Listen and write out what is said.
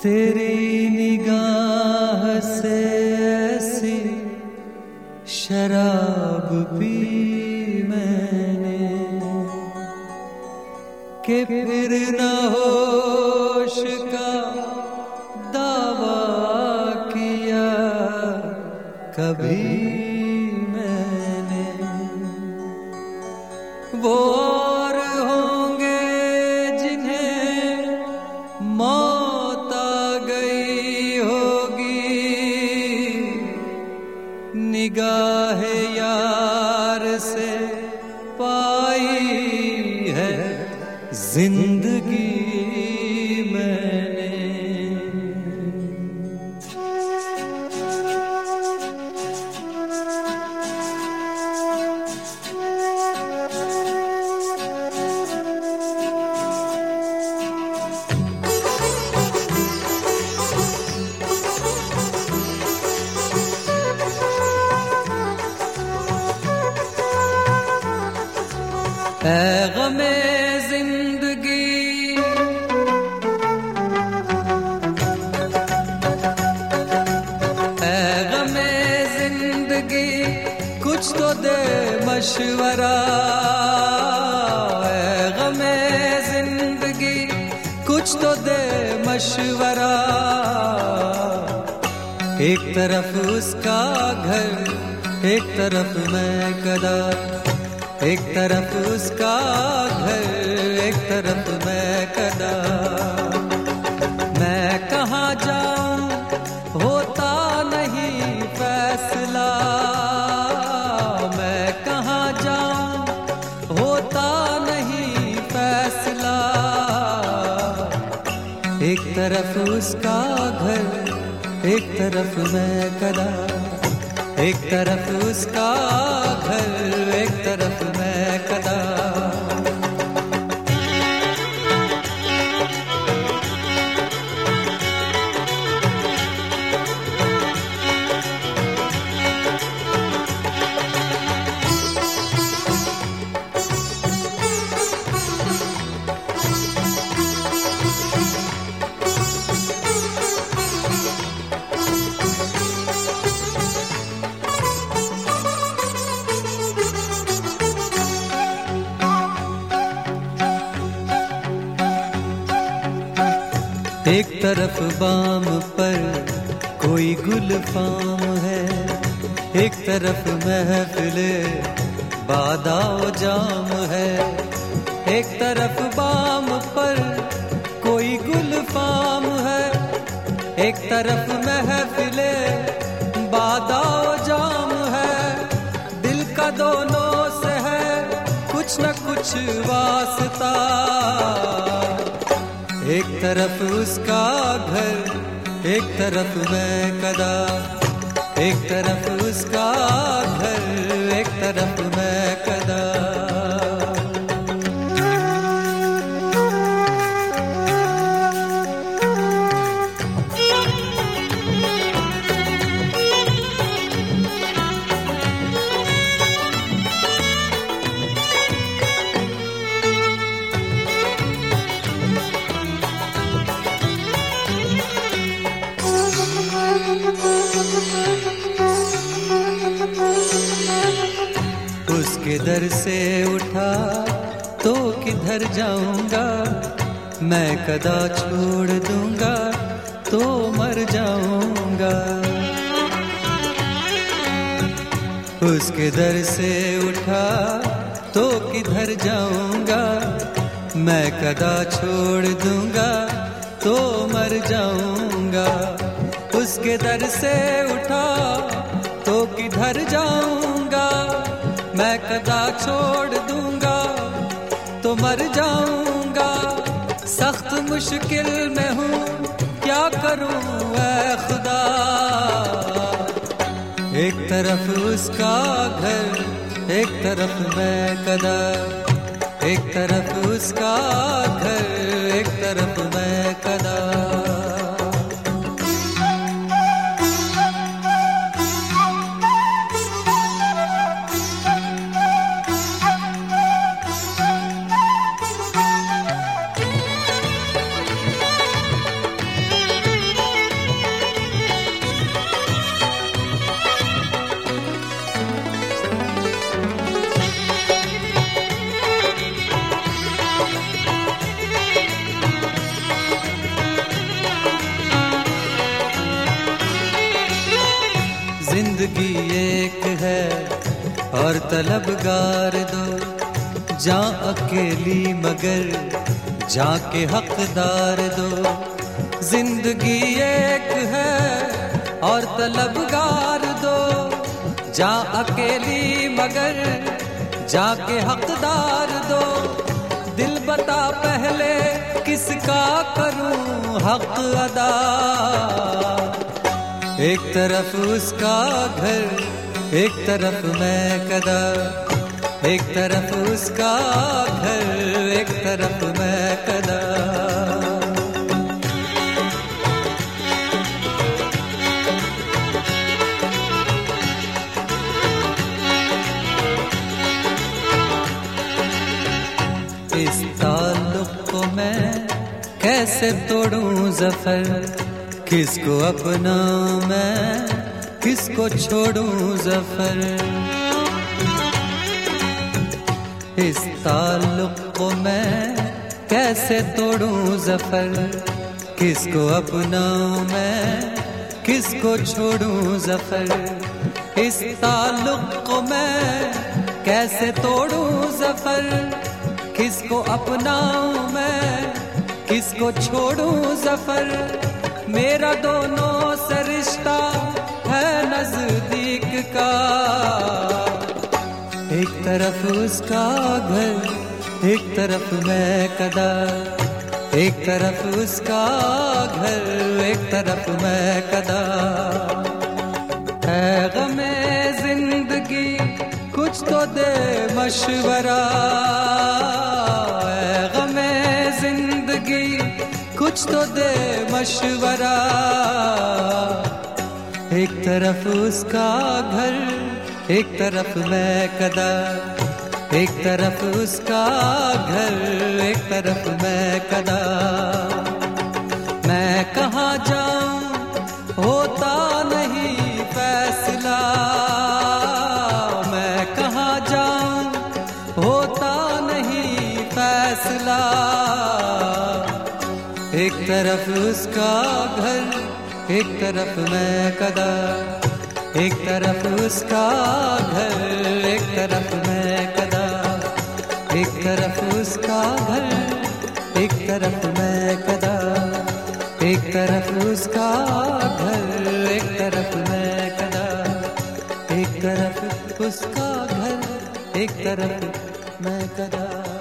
तेरी निगाह से ऐसी शराब पी मैंने कि फिर न होश का दावा किया कभी मैंने। वो और होंगे जिन्हें मौत आ गई होगी, निगाह यार से पाई है जिंदगी मैंने। ऐ गमे जिंदगी ऐ गमे जिंदगी कुछ तो दे मशवरा। ऐ गमे जिंदगी कुछ तो दे मशवरा। एक तरफ उसका घर, एक तरफ मैं कदा। एक तरफ उसका घर, एक तरफ मैं कदा। मैं कहाँ जाऊं होता नहीं फैसला। मैं कहाँ जाऊं होता नहीं फैसला। एक तरफ उसका घर, एक तरफ मैं कदा। एक तरफ उसका घर, एक तरफ मैं कदा। एक तरफ बाम पर कोई गुल फाम है, एक तरफ महफिले बादाओ जाम है। एक तरफ बाम पर कोई गुल फाम है, एक तरफ महफिले बादाओ जाम है। दिल का दोनों से है कुछ न कुछ वास्ता। एक तरफ उसका घर, एक तरफ मैं कदा। एक तरफ उसका घर, एक तरफ मैं कदा। उसके दर से उठा तो किधर जाऊंगा। मैं कदा छोड़ दूंगा तो मर जाऊंगा। उसके दर से उठा तो किधर जाऊंगा। मैं कदा छोड़ दूंगा तो मर जाऊंगा। उसके दर से उठा तो किधर जाऊंगा। मैं कदा छोड़ दूंगा तो मर जाऊंगा। सख्त मुश्किल में हूँ क्या करूँ ऐ खुदा। एक तरफ उसका घर, एक तरफ मैं कदा। एक तरफ उसका घर, एक तरफ मैं कदा। जिंदगी एक है और तलबगार दो, जा अकेली मगर जाके हकदार दो। जिंदगी एक है और तलबगार दो, जा अकेली मगर जाके हकदार दो। दिल बता पहले किसका करूं हक अदा, एक तरफ उसका घर एक तरफ मैं कदा, एक तरफ उसका घर एक तरफ मैं कदा। इस ताल्लुक को मैं कैसे तोड़ूं ज़फ़र, किसको अपनाऊं मैं किसको छोड़ूं ज़फ़र। इस ताल्लुक को मैं कैसे तोड़ूं ज़फ़र, किसको अपनाऊं मैं किसको छोड़ूं ज़फ़र। इस ताल्लुक को मैं कैसे तोड़ूं ज़फ़र, किसको अपनाऊं मैं किसको छोड़ूं ज़फ़र। मेरा दोनों से रिश्ता है नजदीक का, एक तरफ उसका घर एक तरफ मैं कदा, एक तरफ उसका घर एक तरफ मैं कदा। है गमे जिंदगी कुछ तो दे मशवरा, है गमे जिंदगी कुछ तो दे मशवरा। एक तरफ उसका घर एक तरफ मैं कदा, एक तरफ उसका घर एक तरफ मैं कदा। मैं कहाँ जाऊं होता नहीं फैसला, मैं कहाँ जाऊं होता नहीं फैसला। एक तरफ उसका घर एक तरफ मैं कदा, एक तरफ उसका घर एक तरफ मैं कदा, एक तरफ उसका घर एक तरफ मैं कदा, एक तरफ उसका घर एक तरफ मैं कदा, एक तरफ उसका घर एक तरफ मैं कदा।